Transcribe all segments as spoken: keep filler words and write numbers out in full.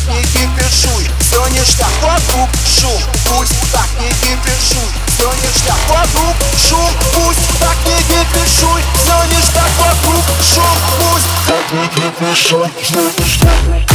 не кипишуй, все ништяк, вокруг шум, пусть так не кипишуй, все ништяк, вокруг шум, пусть так не кипишуй, все ништяк, вокруг шум, пусть так не кипишуй, все ништяк.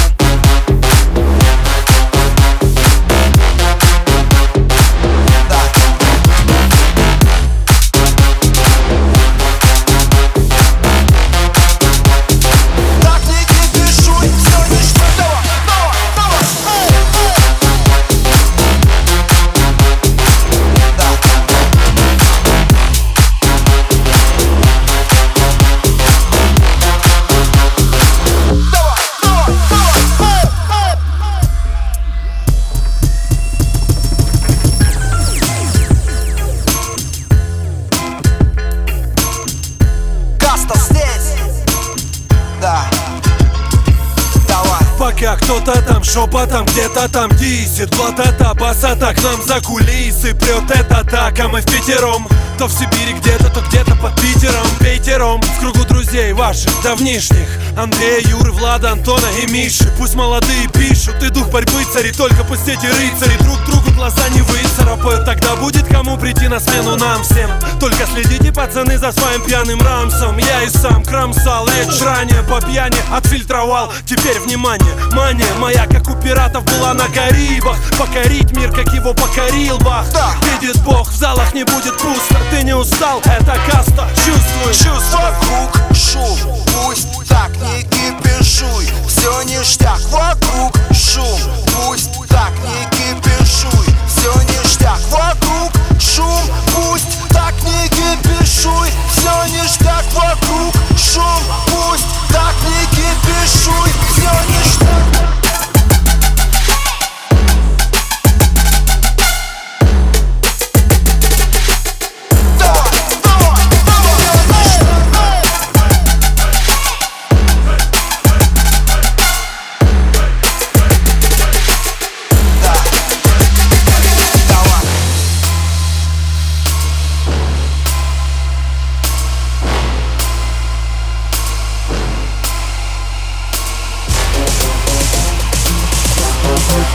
Пока кто-то там шепотом где-то там дисит, вот это басата к нам за кулисы прет это так, а мы впятером. То в Сибири где-то, то где-то под Питером, пейтером. В кругу друзей ваших давнишних: Андрея, Юры, Влада, Антона и Миши. Пусть молодые пишут, и дух борьбы цари, только пусть эти рыцари друг другу глаза не выцарапают. Тогда будет кому прийти на смену нам всем. Только следите, пацаны, за своим пьяным рамсом. Я и сам кромсал речь ранее по пьяни, отфильтровал. Теперь внимание, мания моя, как у пиратов, была на Карибах. Покорить мир, как его покорил Бах. Видит Бог, в залах не будет пусто. Ты не устал, это каста, чувствуй. Чувствуй. Вокруг шум, пусть так не кипишуй, все ништяк, вокруг шум, пусть так не кипишуй, все ништяк, вокруг шум, пусть так не кипишуй, все ништяк, вокруг шум, пусть так не кипишуй, все ништяк.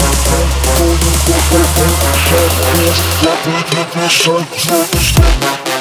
Я